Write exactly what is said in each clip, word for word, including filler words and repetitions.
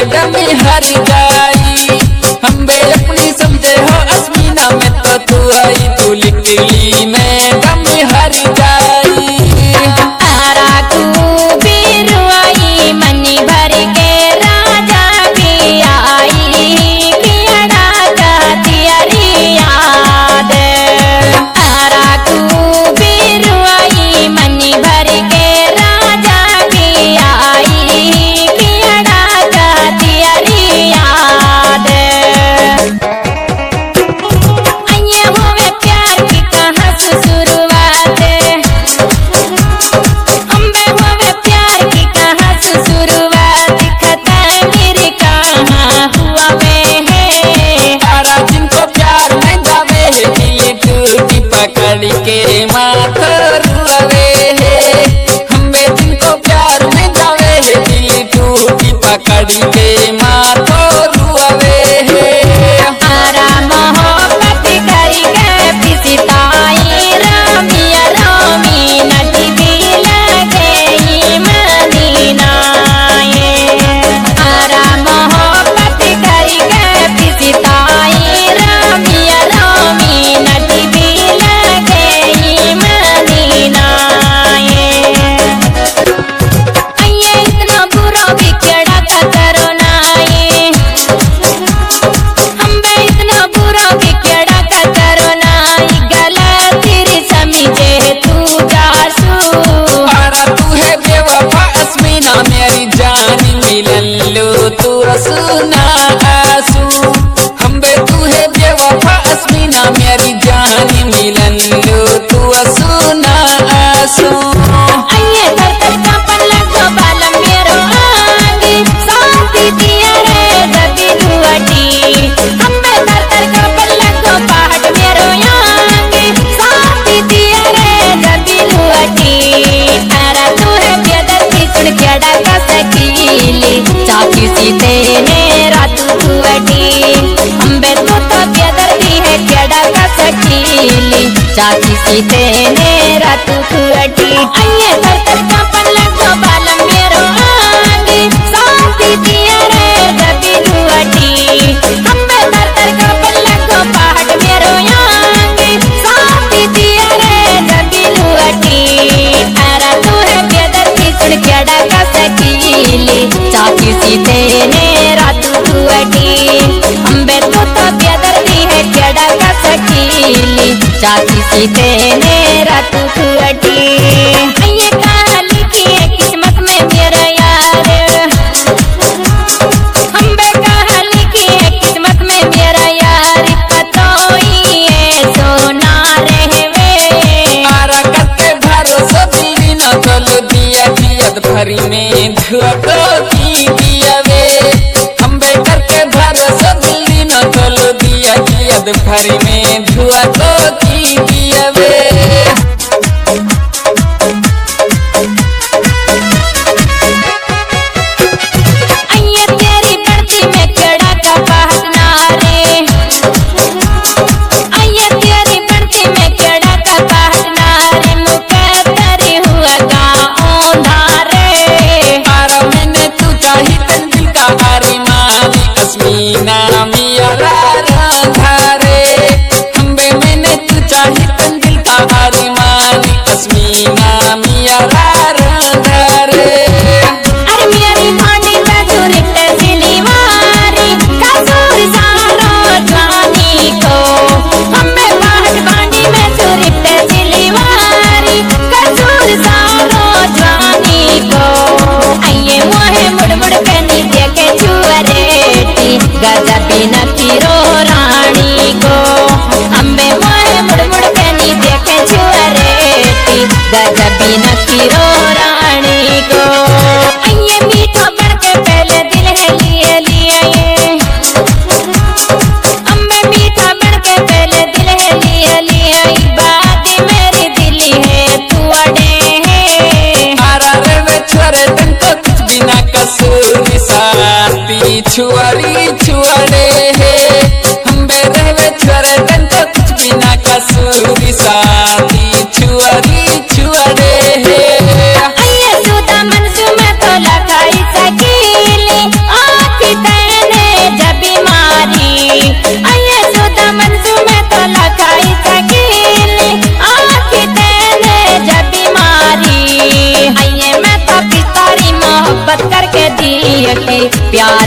दम हर जाई। हम बे अपनी समझे हो अस्मीना में तो तू आई, तू लिखली में दम हर जाई। आरा तू बिरुआई मनी भर के राजा की आई, पियड़ा जाती अरी याद। आरा तू बिरुआई मनी भर के राजा की आई, पियड़ा जाती अरी याद। आइए हुए प्यार की कहाँ से शुरुआत, अम्बे हुए प्यार की कहाँ से शुरुआत, खता मेरे कहाँ हुआ वे है। तारा जिनको प्यार में जावे है, दिल टूटी पकड़ के माथा रुआवे है। हम बे जिनको प्यार में जावे है, दिल टूटी पकड़ के माथा रुआवे है। आरा मोहब्बत करी के पिसताई, रामिया रामी नटी भी लगे मदीना ये। आरा मोहब्बत करी के पिसताई, रामिया रामी नटी भी लगे मदीना ये। आइए इतना बुरा भी केड़ा करो ना ये, हम बे इतना बुरा भी केड़ा करो ना, गलत तेरी समझे तू जासू। तारा तू है बेवफा अस्मीना मेरी जान, मिलन लो तू रसूना आंसू। हम बे तू है बेवफा अस्मीना मेरी जान, मिलन लो तू रसूना आंसू। आइए तर तर कांपन लगो बालम मेरो आंगी, शांति दिया रे जबी दुआटी। हम बे तर तर कांपन लगो पहाड़ मेरो आंगी, शांति दिया रे जबी दुआटी। तारा तू है बेदर्दी सुन केड़ा का सकीली, चाकी सी तेने रात दुआटी। हम बे तू तो बेदर्दी है केड़ा का सकीली, चाकी सी तेने रात दुआटी। आइए तर तर कांपन लगो बालम मेरो आंगी, शांति दिया रे जबी दुआटी। हम बे तर तर कांपन लगो पहाड़ मेरो आंगी, शांति दिया रे जबी दुआटी। तारा तू है बेदर्दी सुन केड़ा का सकीली, चाकी सी तेने रात दुआटी। हम बे तू तो बेदर्दी है केड़ा का सकीली, चाकी सी तेने रात दुआटी। आइए कहाँ लिखी है किस्मत में मेरा यार, हम बे कहाँ लिखी है किस्मत में मेरा यार, पतोई है सोना रहवे। तारा करके भरोसा दिली न चलो दिया दियत भरी में धुआ तो की दिया वे। हम बे करके भरोसा दिली न चलो दिया दियत भरी में धुआ तो की दिया वे। आइए तेरी बढ़ती में केड़ा का पहटना रे, आइए तेरी बढ़ती में केड़ा का पहटना रे, मुकद्दर हुआ गाँव धारे। तारा मैंने तू चाही तन दिल का हारी मानी, अस्मीना मिया धारे।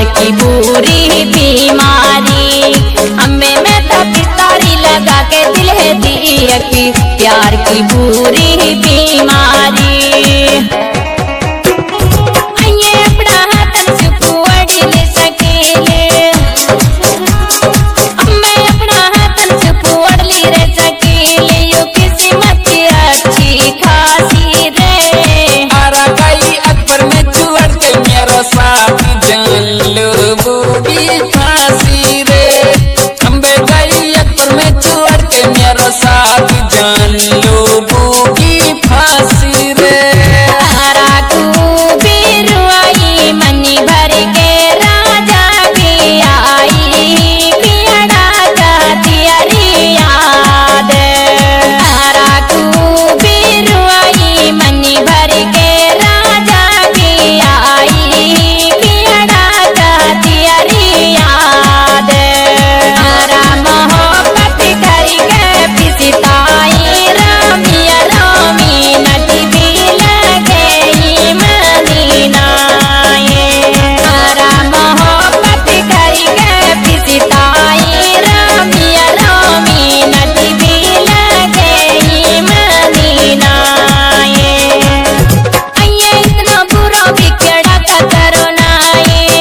की बुरी बीमारी। हमें मैं तो पिस्तारी लगा के दिल है दिया की प्यार की बुरी बीमारी। आइए अपना हाथन से पुअड़ी ले सकेले, हमें अपना हाथन से पुअड़ी ले सकेले। यो किस्मत अच्छी खासी रे। आरा गई अकबर में चुअड़ के मेरा साथ जान लो बूबी फांसी रे। खम्बे गई अकबर में चुअड़ के मेरा साथ जान लो बूबी फांसी रे। तारा को बिरुआई मनी भर के राजा भी आई पियड़ा जाती अरी याद। तारा को बिरुआई मनी भर के राजा भी आई पियड़ा जाती अरी याद। तारा मोहब्बत करके पिसताई रामिया रामी नटी भी लगे मदीनाए। तारा मोहब्बत करके पिसताई रामिया रामी नटी भी लगे मदीनाए। आइए इतना बुरा भी केड़ा का करो नाए,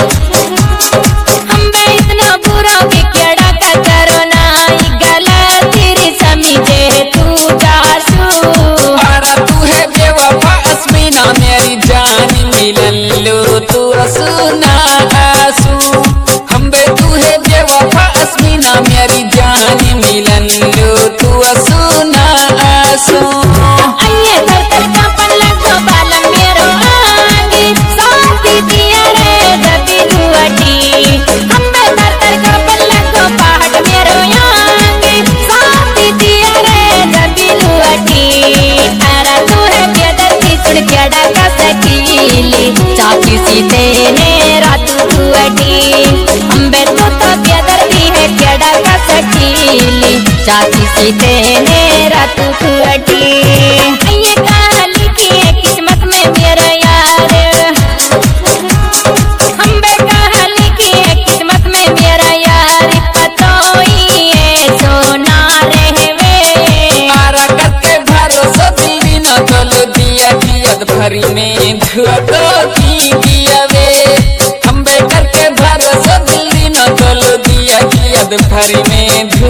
हमें इतना बुरा भी केड़ा का करो नाई। गलती री समझे तू जासू। आरा तू है बेवफा अस्मीना मेरी जान मिलन लो तू रसूना आंसू। हम्बे तू है बेवफा अस्मीना मेरी जान मिलन लो तू रसूना आंसू। आइए तर तर कांपन लगो बालम मेरो आंगी साथी दिया रे दबी दुअटी। हमें तर तर कांपन लगो पहाड़ मेरो आंगी साथी दिया रे दबी दुअटी। तारा तू है बेदर्दी सुन केड़ा का सकीली चाची सीते ने रात दुअटी। हमें तो तो बेदर्दी है केड़ा का सकीली चाची सीते ने रात दुअटी। ये कहाँ लिखी है किस्मत में मेरा यार, हम्बे कहाँ लिखी है किस्मत में मेरा यार। पतोई है सोना रहवे। आरा करके भरोसा दिली न तोलो दिया दियद भरी में धुआ तो की दिया वे। हम्बे करके भरोसा दिली न तोलो दिया दियद भरी में धुआ